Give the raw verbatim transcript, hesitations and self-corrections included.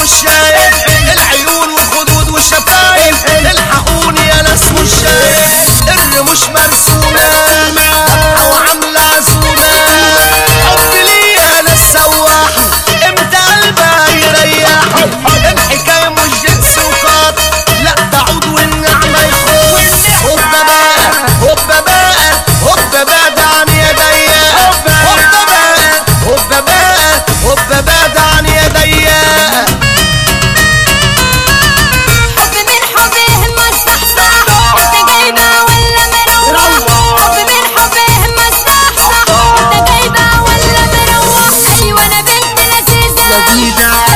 مش شايف العيون والخدود والشفايف، الحقوني يا ناس مش شايف الرموش مرسومة وعاملة عزومة. حب ليها ناس سواحة امتى قلبها يريحوا، الحكاية مش جنس وقط لا تعود والنعمة يخون. هوبا بقى هوبا بقى هوبا بقى دعني يا ضيق، هوبا بقى هوبا بقى هوبا بقى دعني يا ضيق. حب من حبه مصحصح انت جايبه ولا مروح، حب من حبه مصحصح انت جايبه ولا مروح. ايوه انا بنت لذيذة